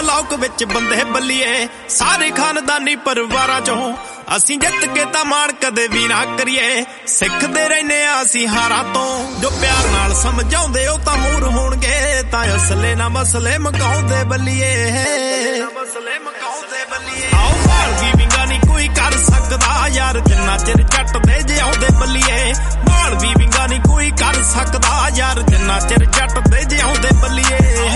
ਮਲੌਕ ਵਿੱਚ ਬੰਦੇ ਬੱਲੀਏ ਸਾਰੇ ਖਾਨਦਾਨੀ ਪਰਿਵਾਰਾਂ ਚੋਂ ਅਸੀਂ ਜਿੱਤ ਕੇ ਤਾਂ ਮਾਣ ਕਦੇ ਵੀ ਨਾ ਕਰੀਏ ਸਿੱਖਦੇ ਰਹਿੰਦੇ ਆ ਅਸੀਂ ਹਾਰਾਂ ਤੋਂ ਜੋ ਪਿਆਰ ਨਾਲ ਸਮਝਾਉਂਦੇ ਉਹ ਤਾਂ ਹੋਰ ਹੋਣਗੇ ਤਾਂ ਅਸਲੇ ਨਾ ਮਸਲੇ ਮਕਾਉਂਦੇ ਬੱਲੀਏ ਆਓ ਭਾਲ ਵੀ ਵਿੰਗਾ ਨਹੀਂ ਕੋਈ ਕਰ ਸਕਦਾ ਯਾਰ ਜਿੰਨਾ ਚਿਰ ਜੱਟ ਦੇ ਜਿਉਂਦੇ ਬੱਲੀਏ ਭਾਲ ਵੀ ਵਿੰਗਾ ਨਹੀਂ ਕੋਈ ਕਰ ਸਕਦਾ ਯਾਰ ਜਿੰਨਾ ਚਿਰ ਜੱਟ ਦੇ ਜਿਉਂਦੇ ਬੱਲੀਏ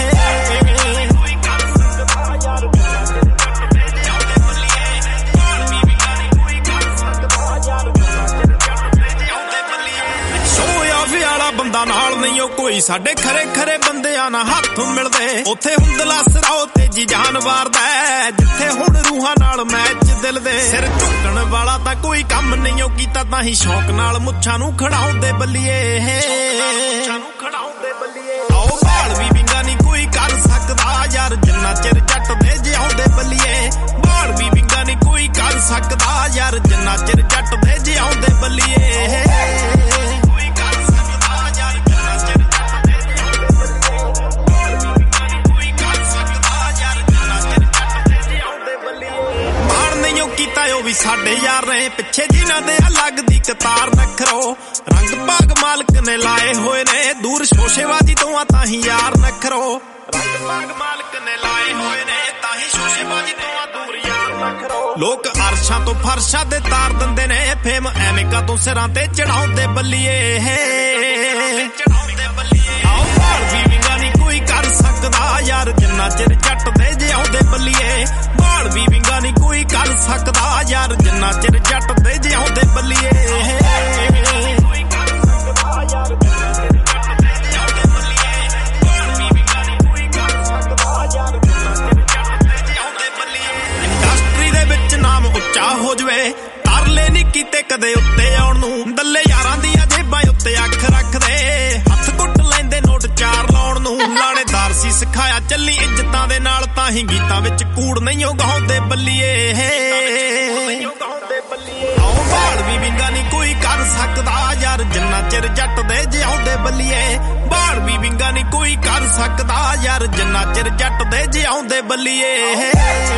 ਬੰਦਾ ਨਾਲ ਨਹੀਂ ਉਹ ਕੋਈ ਸਾਡੇ ਖਰੇ ਖਰੇ ਬੰਦਿਆਂ ਨਾਲ ਹੱਥ ਮਿਲਦੇ ਉੱਥੇ ਹੁੰਦਲਾ ਸਰਾਓ ਤੇਜੀ ਜਾਨ ਵਾਰਦਾ ਜਿੱਥੇ ਹੁਣ ਰੂਹਾਂ ਨਾਲ ਮੈਚ ਦਿਲ ਦੇ ਸਿਰ ਝੁਕਣ ਵਾਲਾ ਤਾਂ ਕੋਈ ਕੰਮ ਨਹੀਂ ਉਹ ਕੀਤਾ ਤਾਂ ਹੀ ਸ਼ੌਕ ਨਾਲ ਮੁੱਛਾਂ ਨੂੰ ਖੜਾਉਂਦੇ ਬੱਲੀਏ ਆਓ ਭਾਲ ਵੀ ਵਿੰਗਾ ਨਹੀਂ ਕੋਈ ਕਰ ਸਕਦਾ ਯਾਰ ਜਿੰਨਾ ਚਿਰ ਜੱਟ ਦੇ ਜਿਉਂਦੇ ਬੱਲੀਏ ਭਾਲ ਵੀ ਵਿੰਗਾ ਨਹੀਂ ਕੋਈ ਕਰ ਸਕਦਾ ਯਾਰ ਜਿੰਨਾ ਚਿਰ ਜੱਟ ਦੇ ਜਿਉਂਦੇ ਬੱਲੀਏ ਕੀਤਾ ਉਹ ਵੀ ਸਾਡੇ ਯਾਰ ਨੇ ਪਿੱਛੇ ਜਿਨ੍ਹਾਂ ਦੇ ਲੱਗਦੀ ਕਤਾਰ ਨਖਰੋ ਰੰਗ ਭਾਗ ਮਾਲਕ ਨੇ ਲਾਏ ਹੋਏ ਨੇ ਦੂਰ ਸ਼ੋਸ਼ੇਬਾਜ਼ੀ ਤੋਂ ਤਾਂ ਹੀ ਯਾਰ ਨਖਰੋ ਰੰਗ ਭਾਗ ਮਾਲਕ ਨੇ ਲਾਏ ਹੋਏ ਨੇ ਤਾਂ ਹੀ ਸ਼ੋਸ਼ੇਬਾਜ਼ੀ ਤੋਂ ਦੂਰ ਯਾਰ ਨਖਰੋ ਲੋਕ ਅਰਸ਼ਾਂ ਤੋਂ ਫਰਸ਼ਾਂ ਦੇ ਤਾਰ ਦਿੰਦੇ ਨੇ ਫੇਮ ਐਵੇਂ ਕਾਤੋਂ ਸਿਰਾਂ ਤੇ ਚੜਾਉਂਦੇ ਬੱਲੀਏ ਆਓ ਭਾਲ ਵੀ ਵਿੰਗਾ ਨਹੀਂ ਕੋਈ ਕਰ ਸਕਦਾ ਯਾਰ ਜਿੰਨਾ ਚਿਰ ਜੱਟ ਦੇ ਜਿਉਂਦੇ ਬੱਲੀਏ ਭਾਲ ਵੀ ਵਿੰਗਾ ਨਹੀਂ ਕੋਈ ਕਰ ਸਕਦਾ ਯਾਰ ਜਿੰਨਾ ਚਿਰ ਜੱਟ ਦੇ ਜਿਉਂਦੇ ਬੱਲੀਏ ਇੰਡਸਟਰੀ ਦੇ ਵਿੱਚ ਨਾਮ ਉੱਚਾ ਹੋ ਜਵੇ ਤਰਲੇ ਨਹੀਂ ਕੀਤੇ ਕਦੇ ਉੱਤੇ ਆਉਣ ਨੂੰ ਦੱਲੇ ਯਾਰਾਂ ਦੀਆਂ ਜੇਬਾਂ ਉੱਤੇ ਅੱਖ ਰੱਖਦੇ ਹੱਥ ਕੁੱਟ ਲੈਂਦੇ ਨੋਟ ਚਾਰ ਲਾਉਣ ਨੂੰ ਲਾਣੇਦਾਰ ਸੀ ਸਿਖਾਇਆ ਚੱਲੀ ਇੱਜ਼ਤਾਂ ਦੇ ਨਾਲ ਤਾਂ ਹੀ ਗੀਤਾਂ ਵਿੱਚ ਕੂੜ ਨਹੀਂ ਉਹ ਗਾਉਂਦੇ ਬੱਲੀਏ ਆਓ ਭਾਲ ਵੀ ਵਿੰਗਾ ਨਹੀਂ ਕੋਈ ਕਰ ਸਕਦਾ ਯਾਰ ਜਿੰਨਾ ਚਿਰ ਜੱਟ ਦੇ ਜਿਉਂਦੇ ਬੱਲੀਏ ਭਾਲ ਵੀ ਵਿੰਗਾ ਨਹੀਂ ਕੋਈ ਕਰ ਸਕਦਾ ਯਾਰ ਜਿੰਨਾ ਚਿਰ ਜੱਟ ਦੇ ਜਿਉਂਦੇ ਬੱਲੀਏ